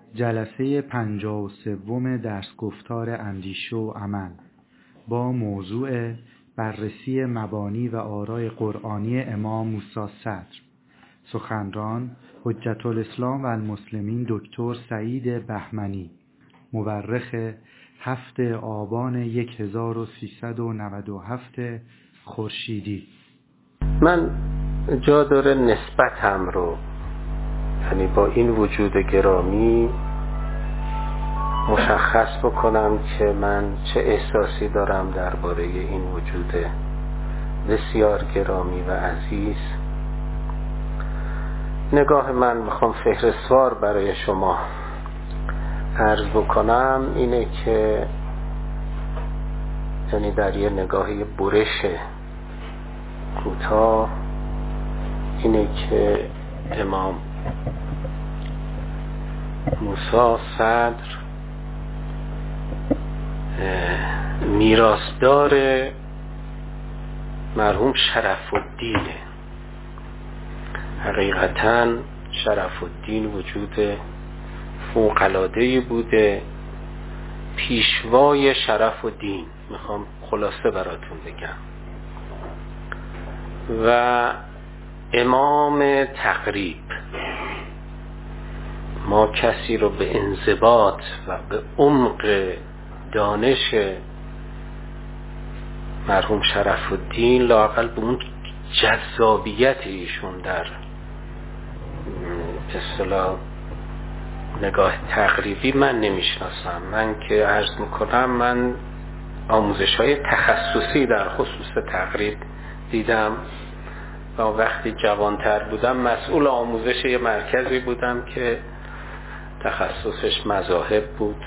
جلسه 53 درس گفتار اندیشه و عمل با موضوع بررسی مبانی و آراء قرآنی امام موسی صدر. سخنران حجت الاسلام و المسلمین دکتر سعید بهمنی، مورخ 7 آبان 1397 خورشیدی. من جا داره نسبتم رو، یعنی با این وجود گرامی مشخص بکنم که من چه احساسی دارم درباره این وجود بسیار گرامی و عزیز. نگاه من میخوام فهرستوار برای شما عرض بکنم اینه که یعنی در یه نگاهی برش کوتاه اینه که امام موسی صدر میراثدار مرحوم شرف الدینه. حقیقتاً شرف الدین وجود فوق‌العاده‌ای بوده، پیشوای شرف الدین. میخوام خلاصه براتون بگم. و امام تقریب، ما کسی رو به انضباط و به عمق دانش مرحوم شرف الدین، لااقل به اون جذابیت ایشون در اصطلاح نگاه تقریبی من نمیشناسم. من که عرض میکنم من آموزش‌های تخصصی در خصوص تقریب دیدم و وقتی جوانتر بودم مسئول آموزش یه مرکزی بودم که تخصصش مذاهب بود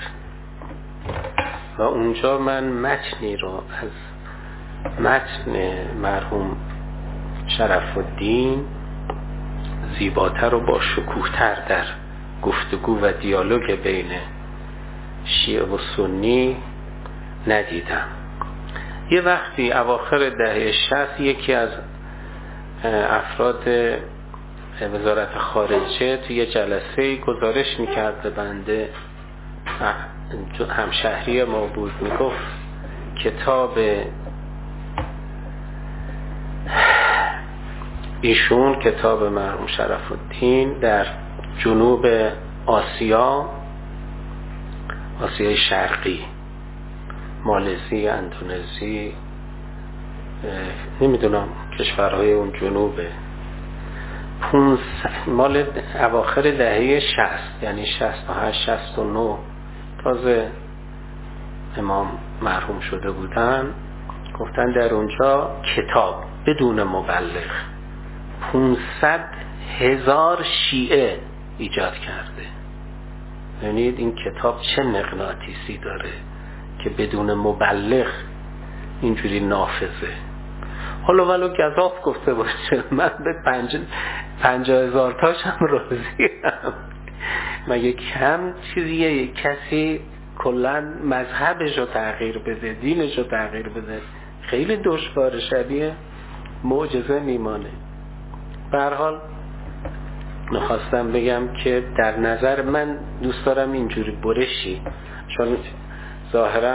و اونجا من متنی رو از متن مرحوم شرف الدین زیباتر و با شکوه‌تر در گفتگو و دیالوگ بین شیعه و سنی ندیدم. یه وقتی اواخر دهه 60 یکی از افراد وزارت خارجه توی یه جلسه گزارش میکرد به بنده، همشهری ما بود، میگفت کتاب ایشون، کتاب مرحوم شرف الدین در جنوب آسیای شرقی، مالزی، اندونزی، نمیدونم کشورهای اون جنوبه، مال اواخر دهه 60، یعنی 68 69 تازه امام مرحوم شده بودن. گفتن در اونجا کتاب بدون مبلغ 500,000 شیعه ایجاد کرده. یعنی این کتاب چه مغناطیسی داره که بدون مبلغ اینجوری نافذه. حالا ولو گزاف گفته باشه من به 50,000 تاشم راضیم. مگه کم چیزیه کسی کلن مذهبش رو تغییر بده، دینش رو تغییر بده؟ خیلی دشوار، شبیه معجزه میمانه. به هر حال نخواستم بگم که در نظر من دوست دارم اینجوری برشی، چون ظاهرا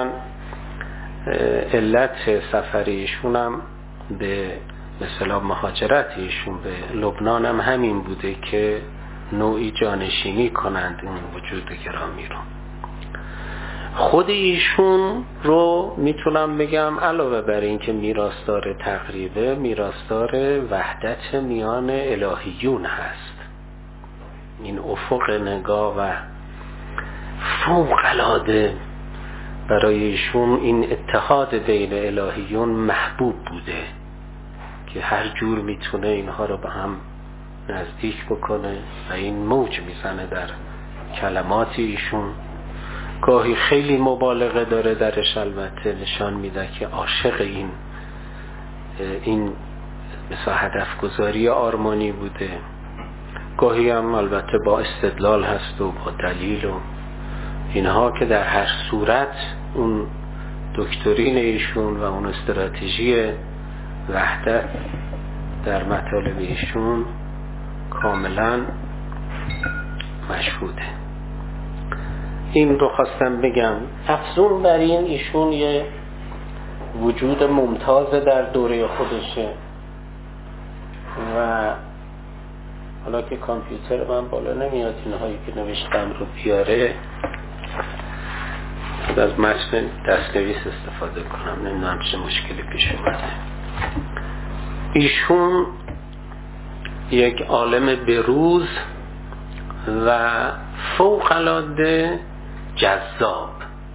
علت سفریشونم به مثلا مهاجرت ایشون به لبنان هم همین بوده که نوعی جانشینی کنند اون وجود گرامی رو. خود ایشون رو میتونم بگم علاوه بر این که میراثدار تقریبه، میراثدار وحدت میان الهیون هست. این افق نگاه و فوق‌العاده برای ایشون این اتحاد بین الهیون محبوب بوده که هر جور میتونه اینها رو به هم نزدیک بکنه و این موج میزنه در کلمات ایشون. گاهی خیلی مبالغه داره درش، البته نشان میده که عاشق این مثلا هدف گذاری آرمانی بوده. گاهی هم البته با استدلال هست و با دلیل و اینها که در هر صورت اون دکترین ایشون و اون استراتژی وحدت در مطالب ایشون کاملا مشهوده. این رو خواستم بگم. افزون بر این ایشون یه وجود ممتاز در دوره خودشه و حالا که کامپیوتر من بالا نمیاد اینهایی که نوشتم رو بیاره، از متن دست‌نویس استفاده کنم، نمیدونم چه مشکلی پیش اومده. ایشون یک عالم بروز و فوق‌العاده جذاب.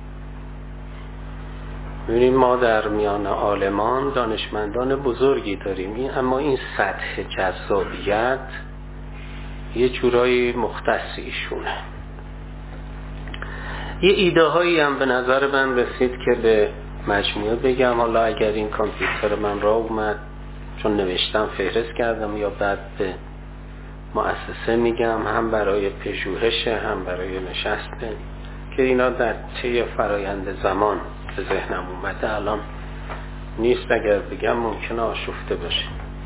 ببینیم ما در میان عالمان دانشمندان بزرگی داریم، اما این سطح جذابیت یه جورایی مختص ایشونه. یه ایده هایی هم به نظر من رسید که به مجموعه بگم. حالا اگر این کامپیوتر من را اومد، چون نوشتم فهرست کردم، یا بعد به مؤسسه میگم، هم برای پژوهشه هم برای نشسته، که اینا در طی فرایند زمان به ذهنم اومده. الان نیست، اگر بگم ممکنه آشفته باشه.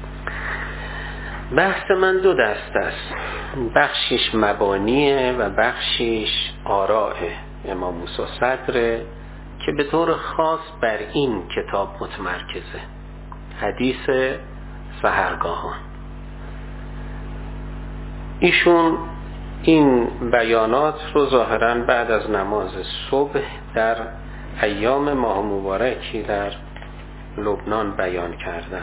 بحث من دو دست است، بخشیش مبانیه و بخشیش آراء امام موسی صدر که به طور خاص بر این کتاب متمرکزه، حدیث سحرگاهان. ایشون این بیانات رو ظاهراً بعد از نماز صبح در ایام ماه مبارکی در لبنان بیان کردن.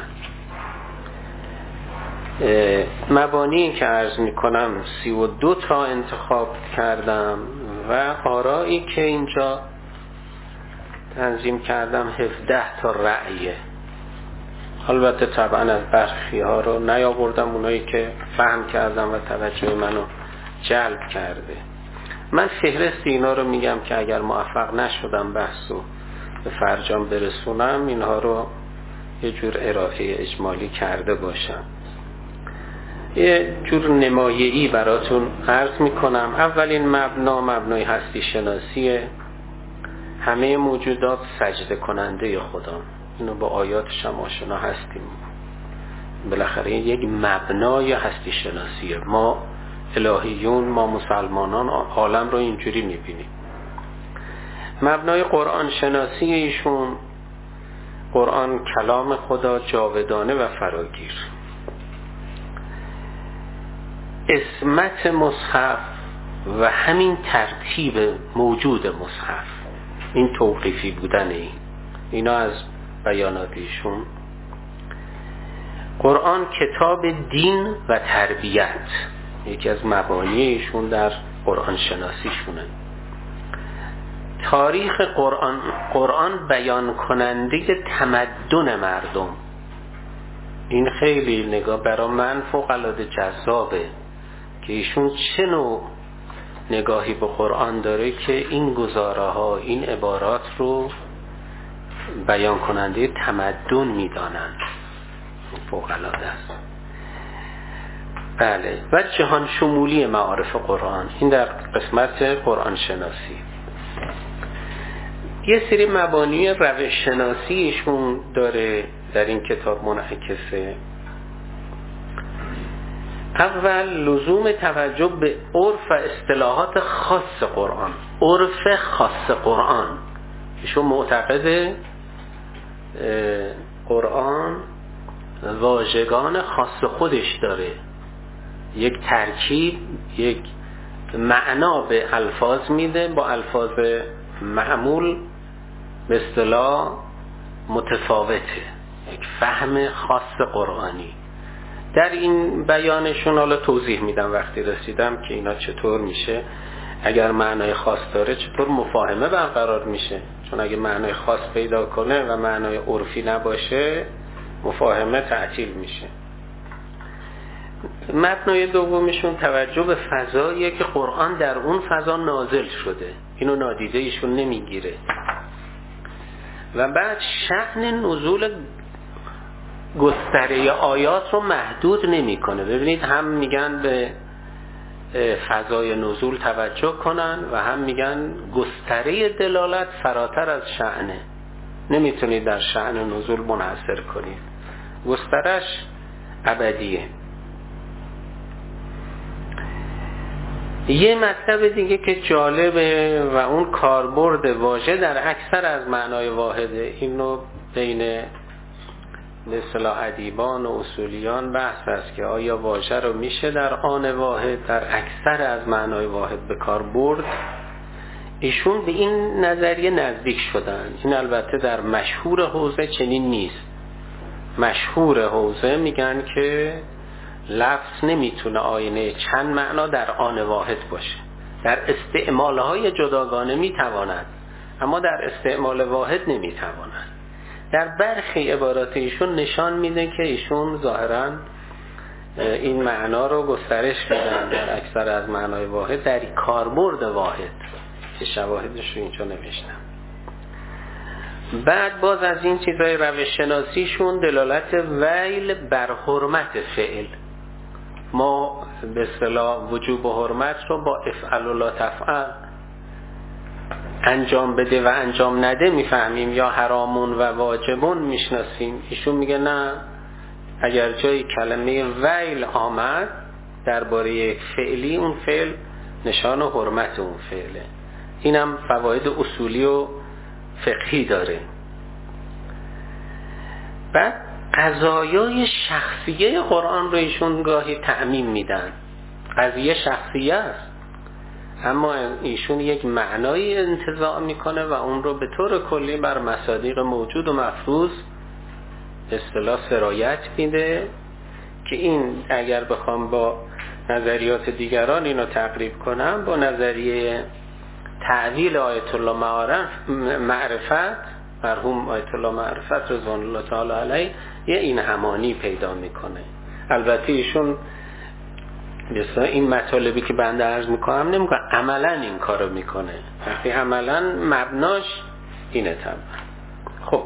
مبانی که عرض میکنم 32 تا انتخاب کردم و آرایی که اینجا تنظیم کردم 17 تا رأیه. البته طبعا از برخی ها رو نیاوردم، اونایی که فهم کردم و توجه منو جلب کرده. من فهرست اینا رو میگم که اگر موفق نشدم بحثو به فرجام برسونم، اینها رو یه جور ارائه اجمالی کرده باشم. یه جور نمایه‌ای براتون عرض میکنم. اولین مبنای هستی شناسیه. همه موجودات سجده کننده خدا، اینو با آیاتش هم آشنا هستیم. بالاخره یک مبنای هستی شناسیه. ما الهیون، ما مسلمانان عالم رو اینجوری میبینیم. مبنای قرآن شناسی ایشون، قرآن کلام خدا جاودانه و فراگیر. اسمت مصحف و همین ترتیب موجود مصحف، این توقیفی بودن اینا از بیانات ایشون. قرآن کتاب دین و تربیت، یکی از مبانی ایشون در قرآن شناسیشونه. تاریخ قرآن بیان کننده تمدن مردم، این خیلی نگاه برای من فوق‌العاده جذابه که ایشون چه نوع نگاهی به قرآن داره که این گزاره ها، این عبارات رو بیان کننده تمدن میدانند. فوق‌العاده است. بله. و جهان شمولی معارف قرآن، این در قسمت قرآن شناسی. یه سری مبانی روش شناسی ایشون داره در این کتاب منعکسه. اول لزوم توجه به عرف و اصطلاحات خاص قرآن. عرف خاص قرآن، ایشون معتقده قرآن واژگان خاص خودش داره، یک ترکیب، یک معنا به الفاظ میده، با الفاظ معمول به اصطلاح متفاوته، یک فهم خاص قرآنی. در این بیانشون حالا توضیح میدم وقتی رسیدم که اینا چطور میشه، اگر معنای خاص داره چطور مفاهمه برقرار میشه، چون اگه معنای خاص پیدا کنه و معنای عرفی نباشه مفاهمه تعطیل میشه. مبنای دومیشون توجه به فضاییه که قرآن در اون فضا نازل شده، اینو نادیده ایشون نمیگیره. و بعد شأن نزول گستره آیات رو محدود نمیکنه. ببینید هم میگن به فضای نزول توجه کنن و هم میگن گستره دلالت فراتر از شأنه، نمیتونید در شأن نزول منحصر کنید، گسترش ابدیه. یه مطلب دیگه که جالبه و اون کاربرد واژه در اکثر از معنای واحده، اینو بین به اصطلاح ادیبان و اصولیان بحث است که آیا واژه رو میشه در آن واحد در اکثر از معنای واحد به کار برد. ایشون به این نظریه نزدیک شدن. این البته در مشهور حوزه چنین نیست. مشهور حوزه میگن که لفظ نمیتونه آینه چند معنا در آن واحد باشه. در استعمالهای جداگانه میتواند، اما در استعمال واحد نمیتواند. در برخی عبارات ایشون نشان میده که ایشون ظاهراً این معنا رو گسترش میدن در اکثر از معنای واحد در کاربرد واحد که شواهدش رو اینجا نوشتم. بعد باز از این چیزای روش شناسیشون دلالت ویل بر حرمت فعل. ما به اصطلاح وجوب و حرمت رو با افعل و لا تفعل، انجام بده و انجام نده میفهمیم، یا حرامون و واجبون میشناسیم. ایشون میگه نه، اگر جای کلمه ویل آمد درباره یک فعلی، اون فعل نشان و حرمت اون فعله. اینم فواید اصولی و فقهی داره. بعد قضایای شخصیه قرآن رو ایشون گاهی تعمیم میدن. قضیه شخصیه است، اما ایشون یک معنایی انتزاع میکنه و اون رو به طور کلی بر مصادیق موجود و مفروض اصطلاح سرایت میده که این اگر بخوام با نظریات دیگران اینو تقریب کنم، با نظریه تعویل آیت الله معرفت، مرحوم آیت الله معرفت رضوان الله تعالی علیه، یه این همانی پیدا میکنه. البته ایشون مثلا این مطالبی که بنده عرض میکنم نمیکنه عملا این کارو میکنه، وقتی عملا مبناش اینه. طبعا خب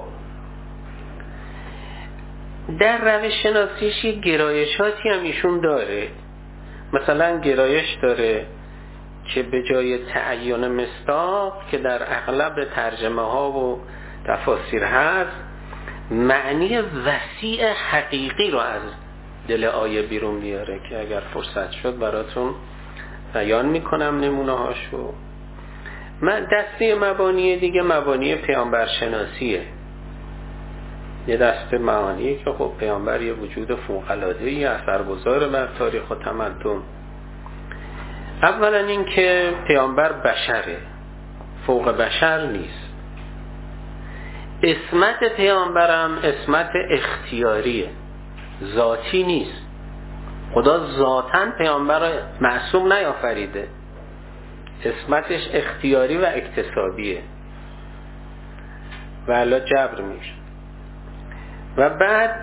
در روش شناسیش گرایشاتی هم ایشون داره. مثلا گرایش داره که به جای تعیین مصداق که در اغلب ترجمه ها و تفاسیر هست، معنی وسیع حقیقی رو از دل آیه بیرون میاره که اگر فرصت شد براتون بیان میکنم نمونه هاشو. من دسته مبانی دیگه مبانی پیامبر شناسیه. یه دسته معانیه که خب پیامبر یه وجود فوق‌العاده‌ای اثرگذار بر تاریخ و تمدن. اولا این که پیامبر بشره، فوق بشر نیست. اسمت پیامبرم اسمت اختیاریه، ذاتی نیست. خدا ذاتاً پیامبر معصوم نیافریده، اسمتش اختیاری و اکتسابیه و الا جبر میشه. و بعد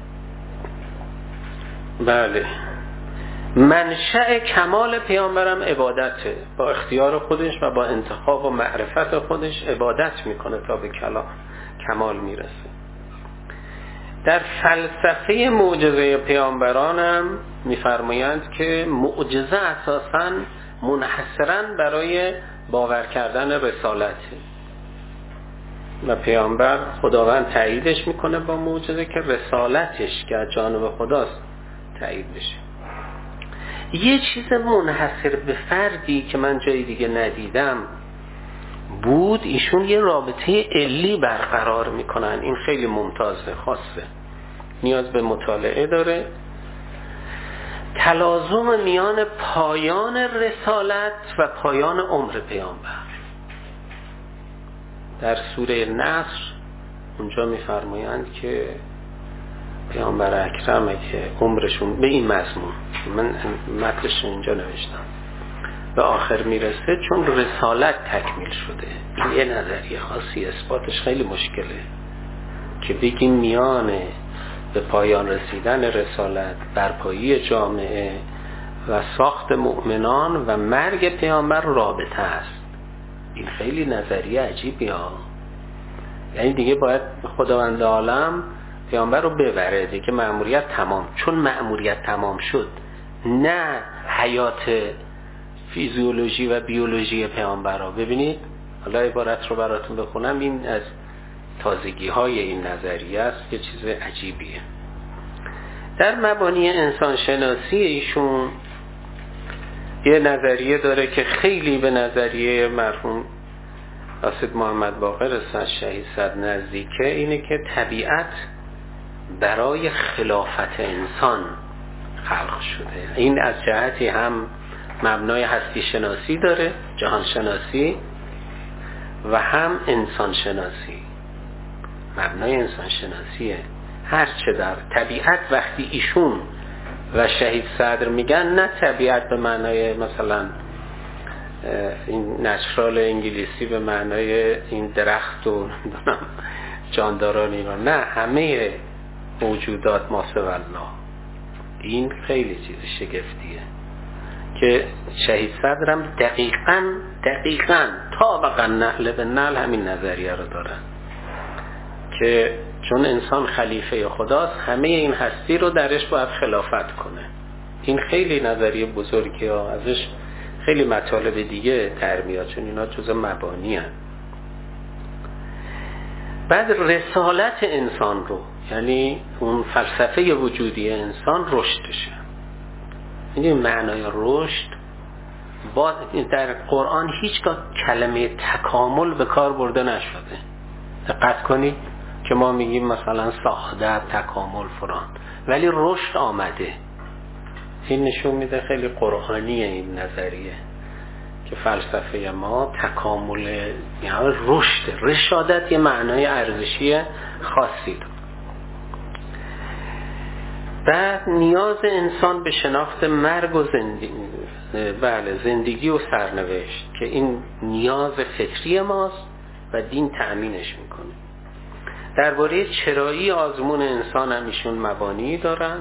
بله منشأ کمال پیامبرم عبادته، با اختیار خودش و با انتخاب و معرفت خودش عبادت میکنه تا به کمال میرسه. در فلسفه معجزه پیامبرانم میفرمایند که معجزه اساساً منحصراً برای باور کردن رسالته و پیامبر خداوند تاییدش میکنه با معجزه که رسالتش که از جانب خداست تایید بشه. یه چیز منحصر به فردی که من جای دیگه ندیدم بود، ایشون یه رابطه علی برقرار میکنن. این خیلی ممتازه، خاصه، نیاز به مطالعه داره. تلازم میان پایان رسالت و پایان عمر پیامبر. در سوره نصر اونجا میفرمایند که پیامبر اکرمه که عمرشون به این مضمون، من متنش اینجا نوشتم، به آخر میرسه چون رسالت تکمیل شده. این یه نظریه خاصی، اثباتش خیلی مشکله که بگیم میان به پایان رسیدن رسالت، برپایی جامعه و ساخت مؤمنان و مرگ پیامبر رابطه است. این خیلی نظریه عجیبی ها. یعنی دیگه باید خداوند عالم پیامبر رو ببره دیگه، مأموریت تمام. چون مأموریت تمام شد، نه حیات فیزیولوژی و بیولوژی پیامبر رو ببینید. حالا عبارت رو براتون بخونم، این از تازگی های این نظریه است، یه چیز عجیبیه. در مبانی انسان شناسی ایشون یه نظریه داره که خیلی به نظریه مرحوم اسد محمد باقر اسد شهید صدر نزدیکه، اینه که طبیعت برای خلافت انسان خلق شده. این از جهتی هم مبنای هستی شناسی داره، جهان شناسی، و هم انسان شناسی، مبنای انسان شناسیه. هرچه در طبیعت وقتی ایشون و شهید صدر میگن، نه طبیعت به معنای مثلا این نچرال انگلیسی به معنای این درخت و جانداران اینا، نه، همه موجودات ما سوی الله. این خیلی چیز شگفتیه که شهید صدرم دقیقاً طابقاً نعل به نعل همین نظریه رو دارن که چون انسان خلیفه خداست، همه این هستی رو درش باید خلافت کنه. این خیلی نظریه بزرگی ها، ازش خیلی مطالب دیگه در میاد، چون اینا جزء مبانی هست. بعد رسالت انسان رو، یعنی اون فلسفه وجودی انسان رشدشه. این معنای رشد در قرآن هیچگاه کلمه تکامل به کار برده نشده. دقت کنید که ما میگیم مثلا سعادت، تکامل، فران، ولی رشد آمده. این نشون میده خیلی قرآنیه این نظریه که فلسفه ما تکامل، یعنی رشد، رشادت یه معنای ارزشی خاصی داره. بعد نیاز انسان به شناخت مرگ و زندگی و سرنوشت که این نیاز فطری ماست و دین تأمینش میکنه. درباره چرایی آزمون انسان هم ایشون مبانی دارن.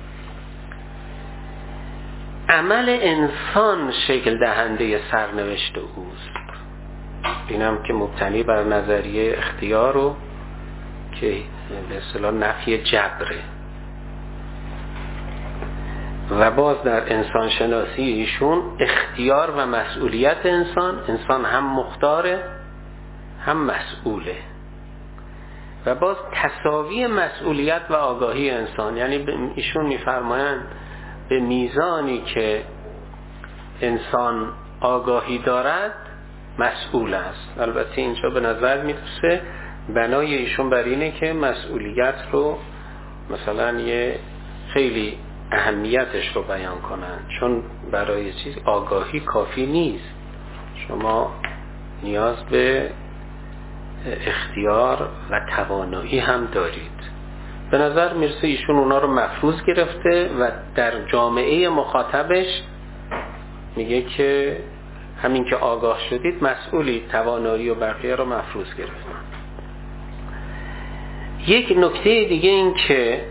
عمل انسان شکل دهنده سرنوشت اوست. اینم که مبتنی بر نظریه اختیار و که به اصطلاح نفی جبره. و باز در انسان شناسی ایشون اختیار و مسئولیت انسان هم مختاره هم مسئوله. و باز تساوی مسئولیت و آگاهی انسان، یعنی ایشون میفرمایند به میزانی که انسان آگاهی دارد مسئول است. البته اینجا به نظر میرسه بنای ایشون بر اینه که مسئولیت رو مثلا یه خیلی اهمیتش رو بیان کنن، چون برای چیز آگاهی کافی نیست، شما نیاز به اختیار و توانایی هم دارید. به نظر میرسه ایشون اونا رو مفروض گرفته و در جامعه مخاطبش میگه که همین که آگاه شدید مسئولی، توانایی و بقیه رو مفروض گرفتن. یک نکته دیگه این که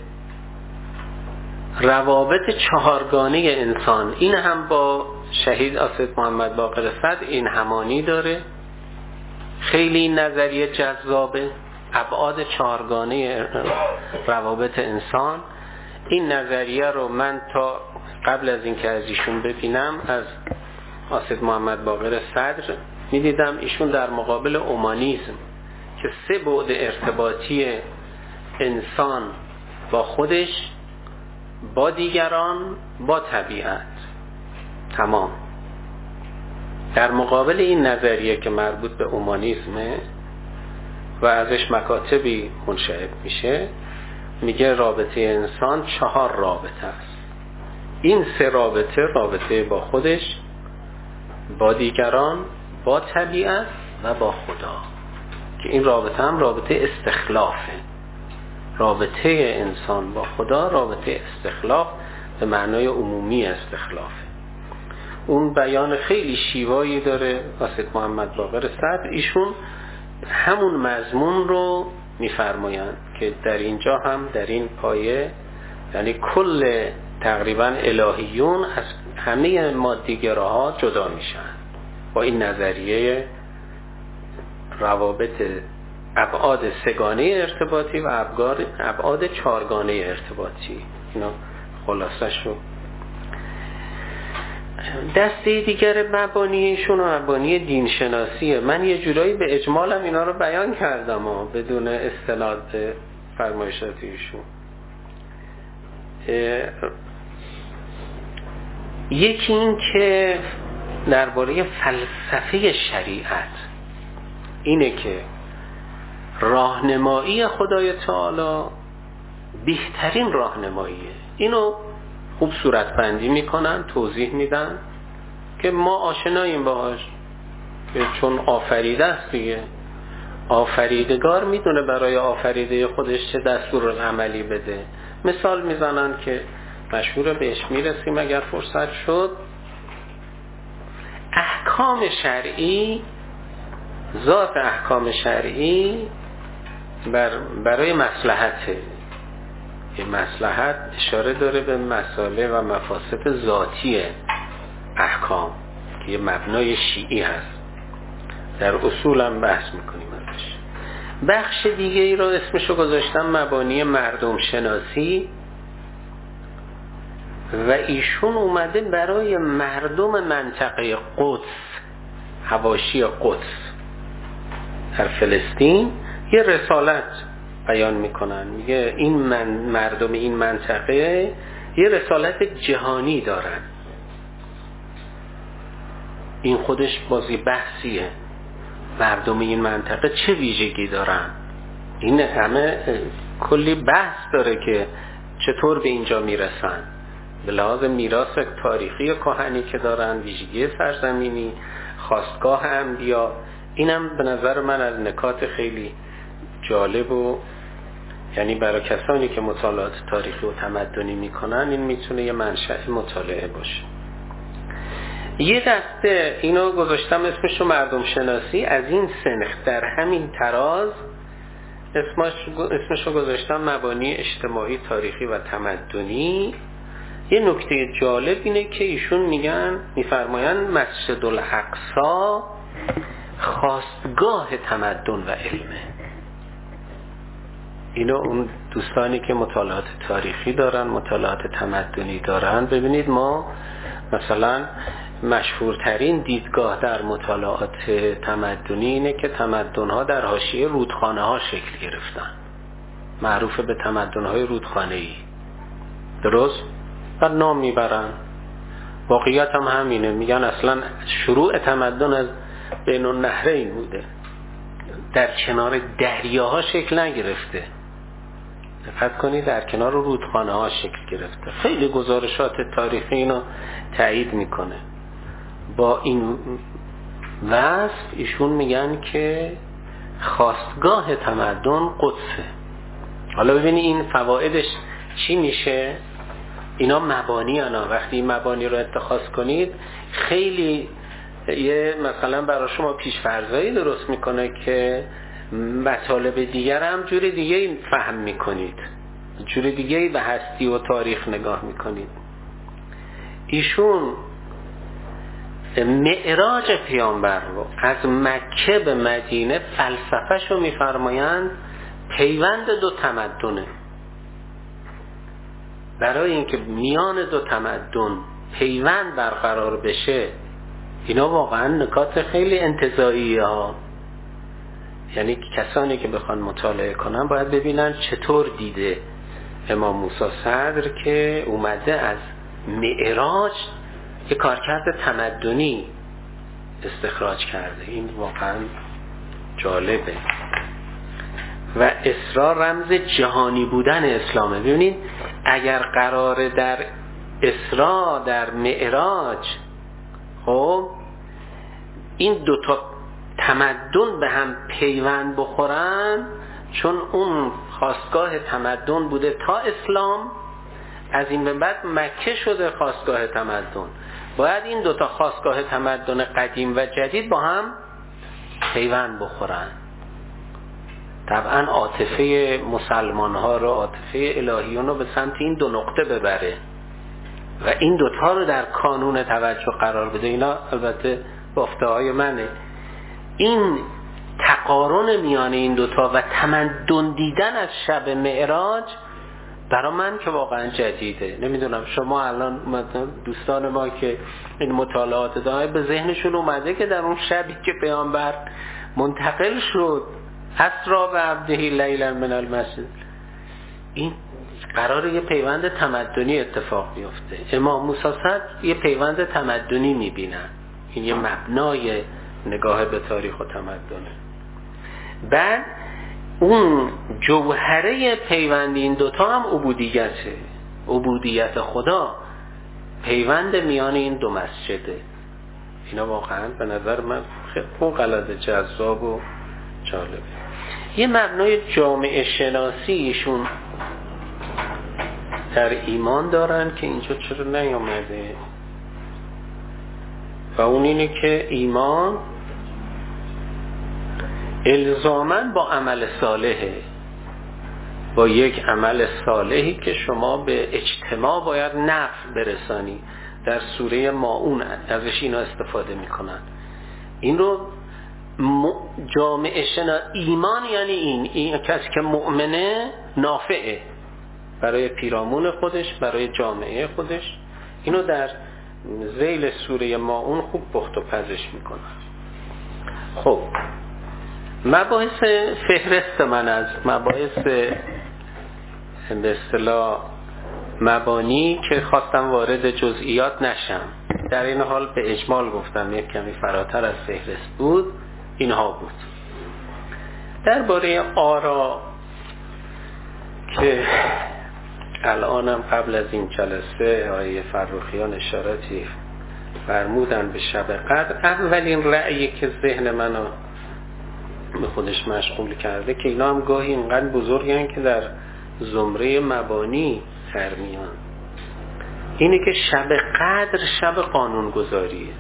روابط چهارگانه انسان، این هم با شهید اسد محمد باقر اسد این همانی داره. خیلی این نظریه جذابه، ابعاد چهارگانه روابط انسان. این نظریه رو من تا قبل از این که از ایشون ببینم از اسد محمد باقر صدر میدیدم ایشون در مقابل اومانیسم که 3 بعد ارتباطی انسان با خودش، با دیگران، با طبیعت، تمام، در مقابل این نظریه که مربوط به اومانیسمه و ازش مکاتبی منشعب میشه، میگه رابطه انسان 4 رابطه است. این 3 رابطه با خودش، با دیگران، با طبیعت و با خدا، که این رابطه هم رابطه استخلافه. رابطه انسان با خدا رابطه استخلاف به معنای عمومی استخلافه. اون بیان خیلی شیوایی داره اسد محمد باقر صدر. ایشون همون مضمون رو میفرمایند که در اینجا هم در این پایه، یعنی کل تقریبا الهیون از همه مادیگراها جدا میشن با این نظریه روابط ابعاد 3گانه ارتباطی و ابعاد 4گانه ارتباطی. اینا خلاصه شو. دسته دیگر مبانیشون و مبانی دینشناسیه. من یه جورایی به اجمالم اینا رو بیان کردم بدون استناد به فرمایشات ایشون. یکی این که درباره فلسفه شریعت اینه که راهنمایی خدای تعالی بهترین راهنماییه. اینو خوب صورتبندی میکنن، توضیح میدن که ما آشناییم باهاش، چون آفریده است دیگه. آفریدگار میدونه برای آفریده خودش چه دستور عملی بده. مثال میزنن که مشهور بهش میرسیم اگر فرصت شد. احکام شرعی، ذات احکام شرعی برای مصلحته. این مصلحت اشاره داره به مصالح و مفاسد ذاتی احکام که یه مبنای شیعی هست، در اصول هم بحث میکنیم ازش. بخش دیگه ای رو اسمشو گذاشتم مبانی مردم شناسی و ایشون اومده برای مردم منطقه قدس، حواشی قدس در فلسطین یه رسالت بیان میکنن. میگه این مردم این منطقه یه رسالت جهانی دارن. این خودش بازی بحثیه. مردم این منطقه چه ویژگی دارن؟ این همه کلی بحث داره که چطور به اینجا میرسن، به لحاظ میراث تاریخی کهنی که دارن، ویژگی سرزمینی، خاستگاه انبیا. اینم به نظر من از نکات خیلی جالب و یعنی برای کسانی که مطالعات تاریخی و تمدنی میکنن این میتونه یه منشأ مطالعه باشه. یه دسته اینو گذاشتم اسمشو مردم شناسی، از این سنخ در همین تراز اسمشو گذاشتم مبانی اجتماعی، تاریخی و تمدنی. یه نکته جالب اینه که ایشون میفرمایند مسجد الاقصی خاستگاه تمدن و علمه. اینو اون دوستانی که مطالعات تاریخی دارن، مطالعات تمدنی دارن، ببینید ما مثلا مشهورترین دیدگاه در مطالعات تمدنی اینه که تمدن‌ها در حاشیه رودخانه‌ها شکل گرفتن، معروف به تمدن‌های رودخانه‌ای. درست؟ و نام میبرن. واقعیت هم همینه، میگن اصلا شروع تمدن از بین النهرین بوده، در کنار دریاها شکل نگرفته. دقت کنید، در کنار رودخانه‌ها شکل گرفته. خیلی گزارشات تاریخی اینو تایید میکنه. با این وصف ایشون میگن که خاستگاه تمدن قدسه. حالا ببینید این فوایدش چی میشه. اینا مبانی انا وقتی این مبانی رو اتخاذ کنید خیلی یه مثلا برای شما پیش‌فرضایی درست میکنه که مطالب دیگر هم جور دیگه فهم میکنید، جور دیگه به هستی و تاریخ نگاه میکنید. ایشون معراج پیامبر رو از مکه به مدینه فلسفه‌ش رو میفرمایند پیوند دو تمدنه. برای اینکه میان دو تمدن پیوند برقرار بشه، اینا واقعا نکات خیلی انتزاعیه ها. یعنی کسانی که بخوان مطالعه کنن باید ببینن چطور دیده امام موسی صدر که اومده از معراج یک کارکرد تمدنی استخراج کرده. این واقعا جالبه. و اسرا رمز جهانی بودن اسلامه. ببینید اگر قراره در اسرا در معراج خب این دوتا تمدن به هم پیوند بخورن، چون اون خاستگاه تمدن بوده تا اسلام، از این به بعد مکه شده خاستگاه تمدن، باید این دوتا خاستگاه تمدن قدیم و جدید با هم پیوند بخورن. طبعا عاطفه مسلمان ها رو، عاطفه الهیون رو به سمت این دو نقطه ببره و این دوتا رو در کانون توجه قرار بده. اینا البته بافته های منه. این تقارن میان این دوتا و تمدن دیدن از شب معراج برای من که واقعا جدیده. نمیدونم شما الان دوستان ما که این مطالعات داره به ذهنشون اومده که در اون شبی که پیامبر منتقل شد اسری بعبده لیلا من المسجد، این قراره یه پیوند تمدنی اتفاق بیفته. امام موسی صدر یه پیوند تمدنی میبینن، این یه مبنای نگاه به تاریخ و تمدنه. بعد اون جوهره پیوند این دوتا هم عبودیته، عبودیت خدا، پیوند میان این دو مسجده. اینا واقعا به نظر من خیلی فوق‌العاده جذاب و جالبه. یه مبنای جامعه شناسی ایشون در ایمان دارن که اینجا چرا نیامده، و اون اینه که ایمان الزاماً با عمل صالحه، با یک عمل صالحی که شما به اجتماع باید نفع برسانی. در سوره ماعون ازش اینا استفاده میکنن. این رو جامعه ایمان یعنی این کسی که مؤمنه نافعه برای پیرامون خودش، برای جامعه خودش. اینو در ذیل سوره ماعون خوب پخت و پزش میکنن. خب مباحث فهرست من از مباحث به اصطلاح مبانی که خواستم وارد جزئیات نشم، در این حال به اجمال گفتم یک کمی فراتر از فهرست بود، اینها بود. درباره آرا که الانم قبل از این جلسه آقای فرخیان اشاراتی فرمودن به شب قدر، اولین رأیی که ذهن منو به خودش مشغول کرده که اینا هم گاهی اینقدر بزرگن که در زمره مبانی میان، اینه که شب قدر شب قانونگذاریه.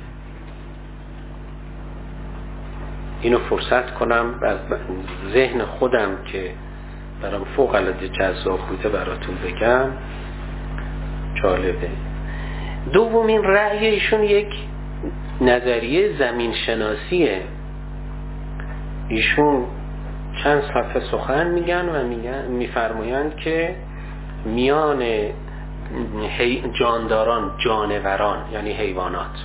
اینو فرصت کنم از ذهن خودم که برام فوق العاده جذاب بوده براتون بگم، جالبه. دومین رأی ایشون یک نظریه زمین شناسیه. ایشون چند صفحه سخن میگن و میفرمایند که میان جانداران، جانوران یعنی حیوانات،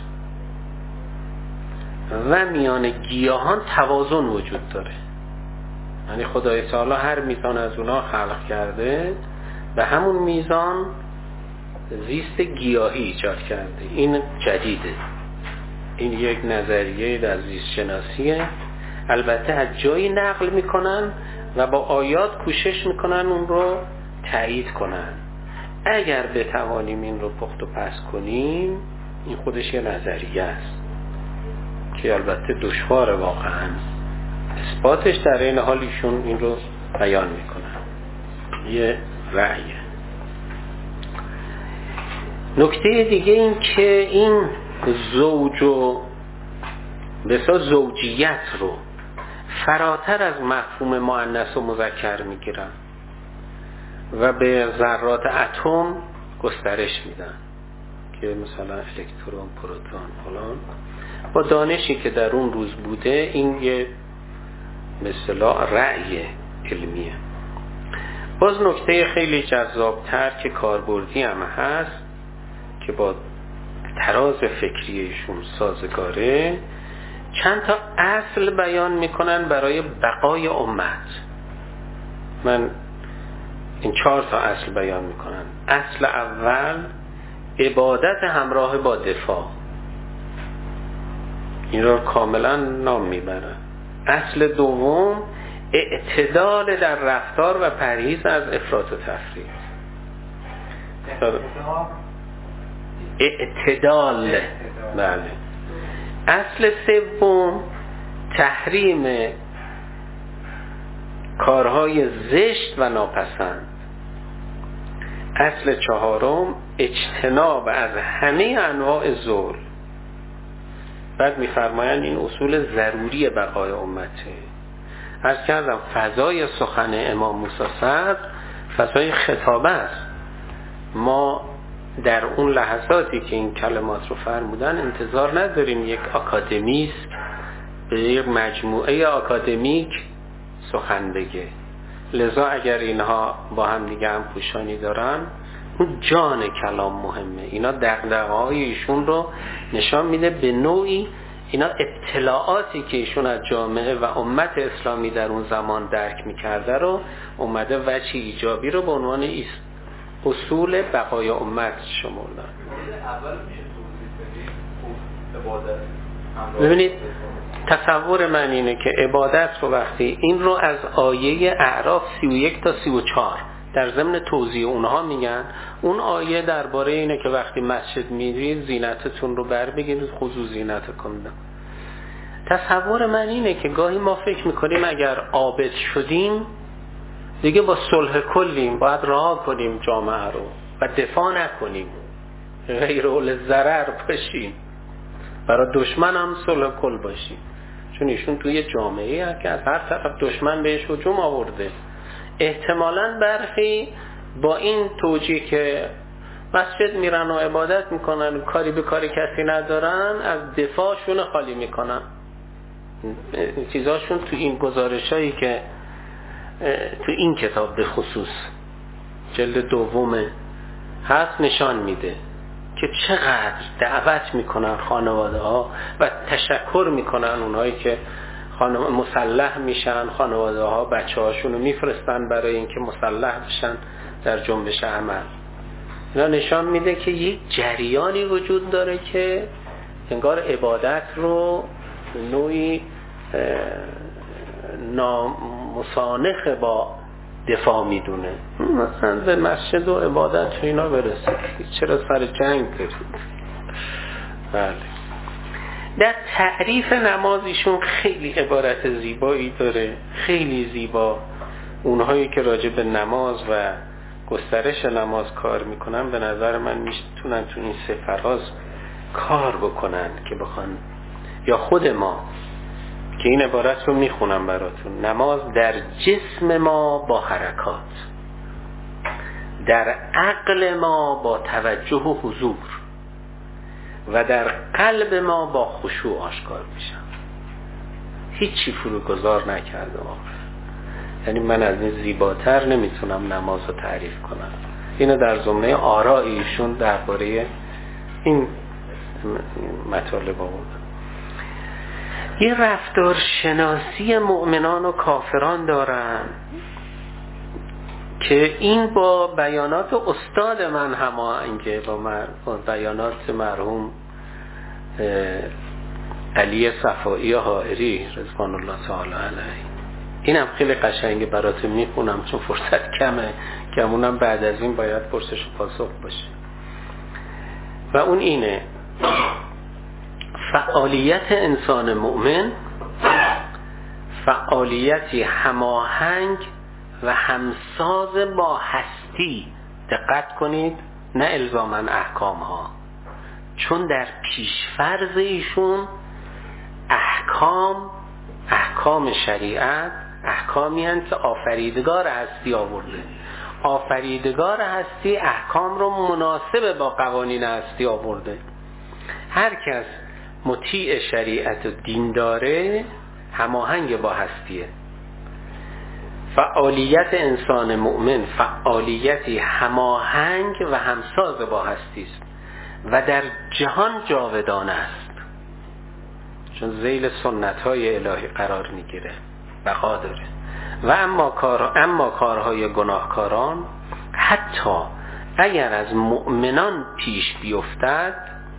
و میان گیاهان توازن وجود داره. یعنی خدای تعالی هر میزان از اونا خلق کرده، به همون میزان زیست گیاهی ایجاد کرده. این جدیده، این یک نظریه در زیست شناسیه. البته از جایی نقل میکنن و با آیات کوشش میکنن اون رو تایید کنن. اگر بتوانیم این رو پخت و پس کنیم، این خودش یه نظریه است که البته دشواره واقعا اثباتش، در این حال ایشون این رو بیان میکنن، یه رأیه. نکته دیگه این که این زوج و بسیار زوجیت رو فراتر از مفهوم مؤنث و مذکر میگیرن و به ذرات اتم گسترش میدن که مثلا الکترون، پروتون، فلان. با دانشی که در اون روز بوده، این یه مثلا رأی علمیه. باز نکته خیلی جذابتر که کاربردی هم هست که با تراز فکریشون سازگاره، چند تا اصل بیان میکنن برای بقای امت. من این 4 تا اصل بیان میکنن. اصل اول عبادت همراه با دفاع، این را کاملا نام میبرن. اصل دوم اعتدال در رفتار و پرهیز از افراط و تفریط. اعتدال. بله. اصل سوم تحریم کارهای زشت و ناپسند. اصل چهارم اجتناب از همه انواع ظلم. بعد میفرمایند این اصول ضروری بقای امته. عرض کردم فضای سخن امام موسی صدر فضای خطابه است. ما در اون لحظاتی که این کلمات رو فرمودن انتظار نداریم یک آکادمیست به یک مجموعه آکادمیک سخن بگه. لذا اگر اینها با هم دیگه هم پوشانی دارن، اون جان کلام مهمه. اینا دغدغه‌های ایشون رو نشان میده. به نوعی اینا اطلاعاتی که ایشون از جامعه و امت اسلامی در اون زمان درک میکرده رو اومده وجه ایجابی رو به عنوان اصول بقای امت شمردن. ببینید تصور من اینه که عبادت رو وقتی این رو از آیه اعراف 31 تا 34 در ضمن توضیح اونها میگن، اون آیه درباره اینه که وقتی مسجد میرید زینتتون رو بر بگیرید، خضوع زینتکم. تصور من اینه که گاهی ما فکر میکنیم اگر عابد شدیم دیگه با صلح کلیم، باید رها کنیم جامعه رو و دفاع نکنیم، غیر اول ضرر باشیم، برای دشمن هم صلح کل باشیم، چون ایشون توی جامعه هست که از هر طرف دشمن بهش هجوم آورده. احتمالاً برخی با این توجیه که مسجد میرن و عبادت میکنن، کاری به کاری کسی ندارن، از دفاعشون خالی میکنن. چیزاشون تو این گزارشایی که تو این کتاب به خصوص جلد دوم هست نشان میده که چقدر دعوت میکنن خانواده ها و تشکر میکنن اونهایی که مسلح میشن، خانواده ها بچه هاشون رو میفرستن برای اینکه مسلح بشن در جنبش عمل. اینا نشان میده که یک جریانی وجود داره که انگار عبادت رو نوعی نامسانخ با دفاع میدونه. مثلا به مسجد و عبادت و اینا برسید، چرا سر جنگ برید؟ بله. در تعریف نمازیشون خیلی عبارت زیبایی داره، خیلی زیبا. اونهایی که راجع به نماز و گسترش نماز کار میکنن به نظر من میتونن تو این سه فراز کار بکنن که بخوان، یا خود ما که این عبارت رو میخونم براتون: نماز در جسم ما با حرکات، در عقل ما با توجه و حضور و در قلب ما با خشوع آشکار میشن. هیچی فروگذار نکرده واقعا. یعنی من از این زیباتر نمیتونم نماز رو تعریف کنم. اینو در ضمن آراء ایشون درباره این مطالب آوردن. یه رفتار شناسی مؤمنان و کافران دارن که این با بیانات استاد من هماهنگه، با بیانات مرحوم علی صفایی حائری رضوان الله تعالی علیه. اینم خیلی قشنگه، براتون میخونم چون فرصت کمه، کمونم بعد از این باید پرسش و پاسخ باشه. و اون اینه: فعالیت انسان مؤمن فعالیتی هماهنگ و همساز با هستی. دقت کنید، نه الزاماً احکام ها، چون در پیشفرض ایشون احکام شریعت احکامی هست که آفریدگار هستی آورده. آفریدگار هستی احکام رو مناسب با قوانین هستی آورده. هر کس مطیع شریعت و دین داره هماهنگ با هستیه. فعالیت انسان مؤمن فعالیتی هماهنگ و همساز با هستی است و در جهان جاودانه است، چون ذیل سنت های الهی قرار میگیره، بقا داره. و اما کارهای گناهکاران حتی اگر از مؤمنان پیش بیفتد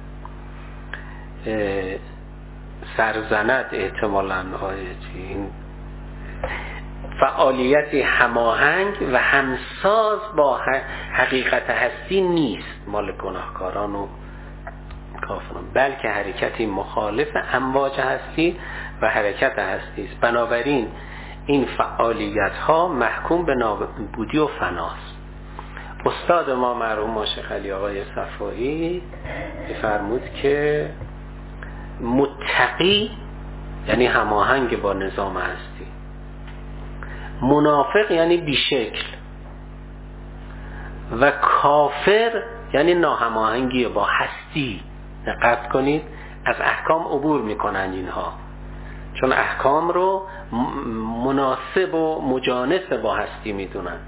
سرزند، احتمالاً آیتی فعالیتی هماهنگ و همساز با حقیقت هستی نیست مال گناهکاران و کافران، بلکه حرکتی مخالف امواج هستی و حرکت هستی است. بنابراین این فعالیت ها محکوم به نابودی و فناست. استاد ما مرحوم شیخ علی آقای صفایی فرمود که متقی یعنی هماهنگ با نظام هستی، منافق یعنی بیشکل، و کافر یعنی ناهماهنگی با هستی. دقت کنید، از احکام عبور میکنن اینها، چون احکام رو مناسب و مجانس با هستی میدونن.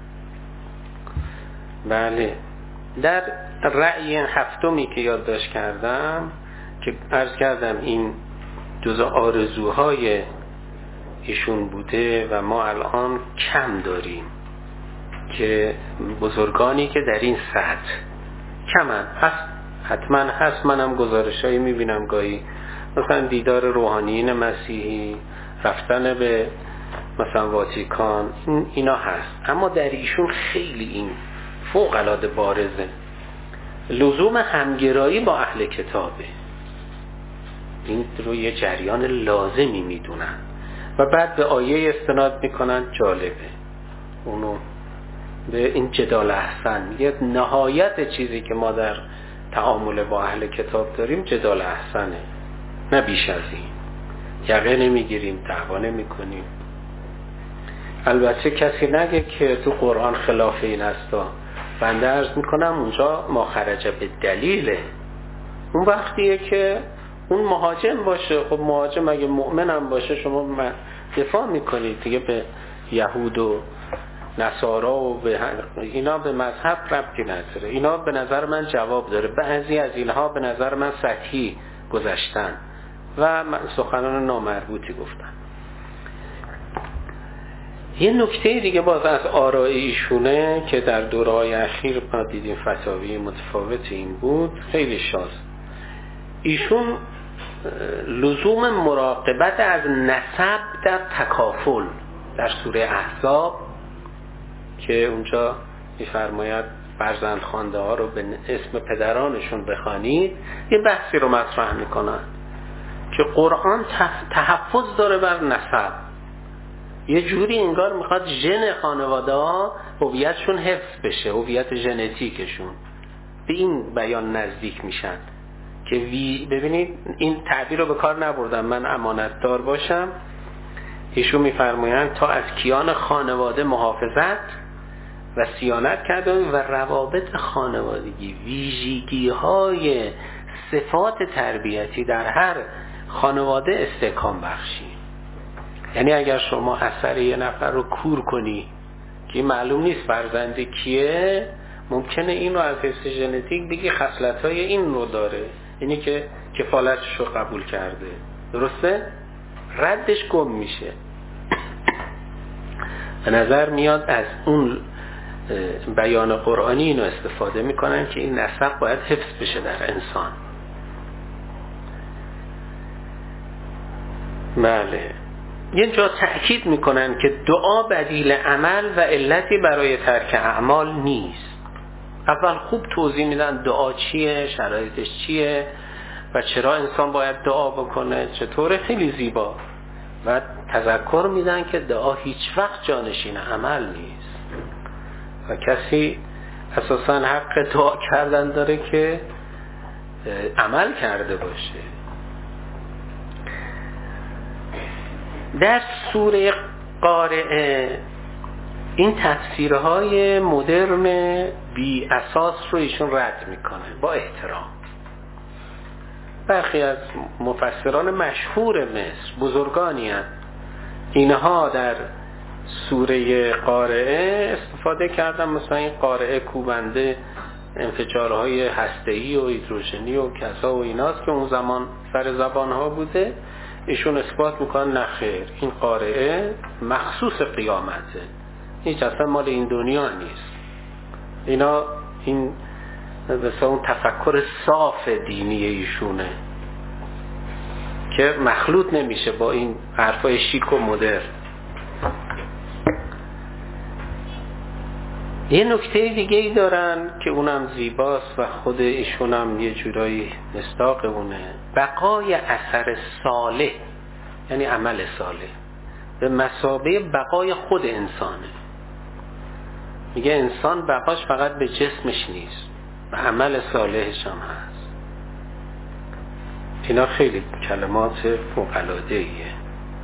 بله. در رأی هفتمی که یادداشت کردم که عرض کردم این جزء آرزوهای ایشون بوده و ما الان کم داریم، که بزرگانی که در این سطح کمن هست، حتما هست، منم گزارشایی میبینم گاهی مثلا دیدار روحانیین مسیحی، رفتن به مثلا واتیکان، اینا هست، اما در ایشون خیلی این فوق العاده بارزه. لزوم همگرایی با اهل کتابه، این رو یه جریان لازمی میدونن و بعد به آیه استناد میکنن. جالبه اونو به این جدال احسن، یه نهایت چیزی که ما در تعامل با اهل کتاب داریم جدال احسنه، نه بیش از این. یقه نمیگیریم، دعوا نمیکنیم. البته کسی نگه که تو قرآن خلاف این هستا. بنده عرض میکنم اونجا ما خرج به دلیله. اون وقتیه که اون مهاجم باشه. خب مهاجم اگه مؤمنم باشه شما دفاع میکنید دیگه. به یهود و نصارا و به اینا به مذهب ربطی نداره. اینا به نظر من جواب داره. بعضی از اینها به نظر من سطحی گذشتن و سخنان نامربوطی گفتن. یه نکته دیگه باز از آراء ایشونه که در دوره‌های اخیر ما دیدیم فتاوی متفاوت این بود، خیلی شاذ. ایشون لزوم مراقبت از نسب در تکافل در سوره احزاب که اونجا می‌فرماید فرزند خوانده ها رو به اسم پدرانشون بخوانید، یه بحثی رو مطرح میکنن که قرآن تحفظ داره بر نسب. یه جوری انگار میخواد ژن خانواده ها هویتشون حفظ بشه، هویت ژنتیکشون. به این بیان نزدیک میشن که ببینید این تعبیر رو به کار نبردم من امانتدار باشم. ایشون میفرمایند تا از کیان خانواده محافظت و صیانت کردن و روابط خانوادگی، ویژگی های صفات تربیتی در هر خانواده استحکام بخشی. یعنی اگر شما اثر یه نفر رو کور کنی که معلوم نیست فرزند کیه، ممکنه این رو از حیث ژنتیک بگی خصلت‌های این رو داره، اینی که کفالتش رو قبول کرده، درسته؟ ردش گم میشه. به نظر میاد از اون بیان قرآنی اینو استفاده میکنن که این نسب باید حفظ بشه در انسان. بله. یه جا تأکید میکنن که دعا بدیل عمل و علتی برای ترک اعمال نیست. اول خوب توضیح میدن دعا چیه، شرایطش چیه و چرا انسان باید دعا بکنه، چطوره، خیلی زیبا. و تذکر میدن که دعا هیچ وقت جانشین عمل نیست و کسی اساساً حق دعا کردن داره که عمل کرده باشه. در سوره قارعه این تفسیرهای مدرن بی اساس رو ایشون رد میکنه با احترام. برخی از مفسران مشهور مصر بزرگانی هستند، اینها در سوره قارعه استفاده کردن. مثلا این قارعه کوبنده انفجارهای هسته‌ای و هیدروژنی و کذا و ایناست که اون زمان سر زبانها بوده. ایشون اثبات میکنن نخیر، این قارعه مخصوص قیامته، هیچ اصلا مال این دنیا نیست. اینا این مثلا اون تفکر صاف دینی ایشونه که مخلوط نمیشه با این حرفای شیک و مدرن. یه نکته دیگه ای دارن که اونم زیباست و خود ایشون هم یه جورایی مصداق اونه. بقای اثر صالح، یعنی عمل صالح به مثابه بقای خود انسانه. میگه انسان بقاش فقط به جسمش نیست، و عمل صالحش هم هست. اینا خیلی کلمات فوق‌العاده ایه.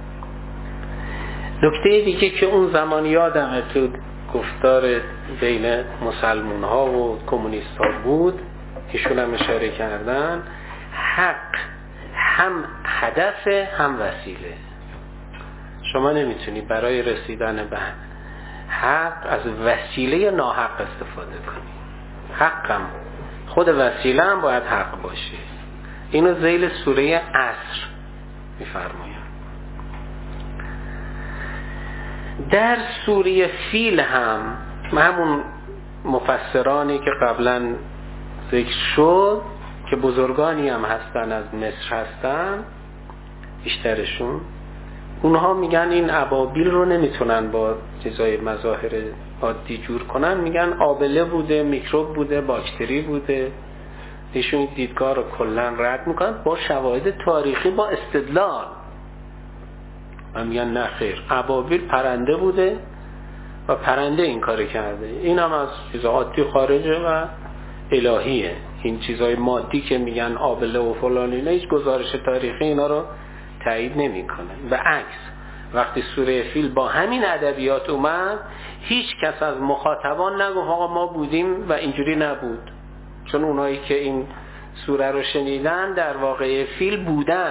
نکته دیگه که اون زمان یادمه تو گفتار بین مسلمون ها و کمونیست ها بود، ایشون هم اشاره کردن، حق هم هدف هم وسیله. شما نمیتونی برای رسیدن به حق از وسیله ناحق استفاده کنی. حق هم خود وسیله هم باید حق باشه. اینو ذیل سوره عصر میفرماید. در سوره فیل هم همون مفسرانی که قبلا ذکر شد که بزرگانی هم هستن، از مصر هستن بیشترشون، اونها میگن این ابابیل رو نمیتونن با چیزای مظاهر عادی جور کنن، میگن آبله بوده، میکروب بوده، باکتری بوده. ایشون دیدگاه رو کلا رد میکنن با شواهد تاریخی، با استدلال. و میگن نه خیر، ابابیل پرنده بوده و پرنده این کار کرده. این هم از چیزا عادی خارجه و الهیه. این چیزای مادی که میگن آبله و فلان اینا هیچ گزارش تاریخی اینا رو تایید نمیکنه. و عکس وقتی سوره فیل با همین ادبیات اومد، هیچ کس از مخاطبان نگفت آقا ما بودیم و اینجوری نبود، چون اونایی که این سوره رو شنیدن در واقع فیل بودن.